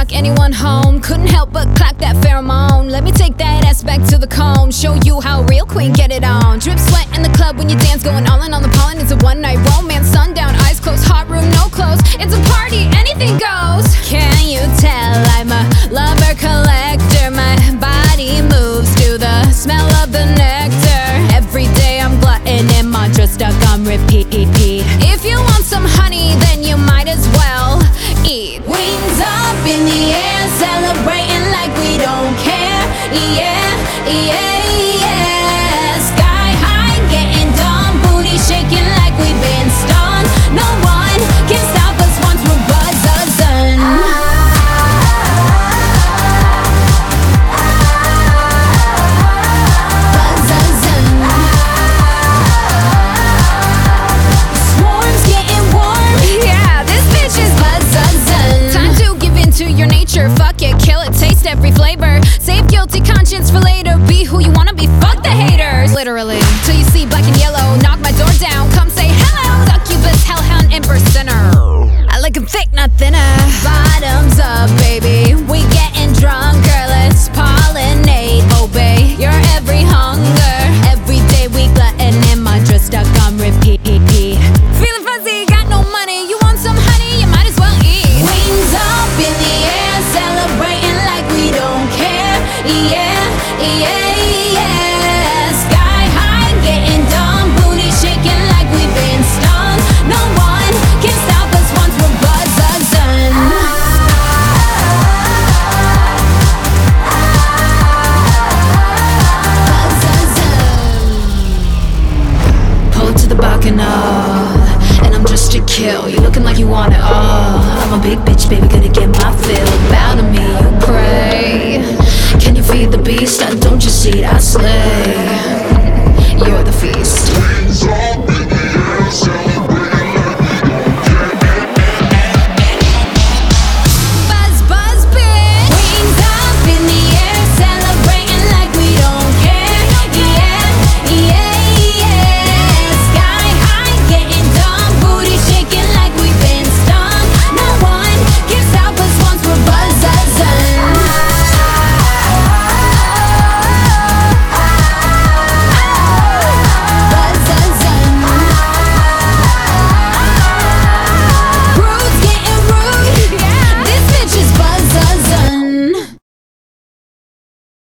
like anyone home. Couldn't help but clack that pheromone. Let me take that ass back to the cone. Show you how a real queen get it on. Drip sweat in the club when you dance, going all in on the pollen. It's a one night romance, sundown, eyes closed, hot room, no clothes. It's a party, anything goes. Can you tell I'm a lover collector? My body moves to the smell of the nectar. Every day I'm glutton and mantra stuck on repeat. If you want some honey, then you might as well eat. Wings up in the air, celebrating like we don't care. Yeah, yeah, yeah. Sky high, getting dumb, booty shaking like we've been stung. No one can stop us once we're buzzing. Swarms getting warm. Yeah, this bitch is buzzing. Time to give in to your nature. Fuck it, kill it, taste every flavor. Save guilty conscience for later. Be who you wanna be, fuck the haters. Literally, till you see black and yellow. Knock my door down, come say hello. Succubus, hellhound, emperor, sinner. I like 'em thick, not thinner. Bottoms up, baby, we getting drunker. Let's pollinate, obey your every hunger. Every day we glutton and mantra stuck on repeat. Feeling fuzzy, got no money. You want some honey? You might as well eat. Wings up in the air, celebrating like we don't care. Yeah, yeah, yeah. Sky high, getting dumb, booty shaking like we've been stung. No one can stop us once we're buzzing. Pull to the bacchanal, and I'm just to kill. You looking like you want it all. I'm a big bitch, baby, gonna get my fill. Bow to me, you pray. Can you feed the beast? I don't just eat, I slay.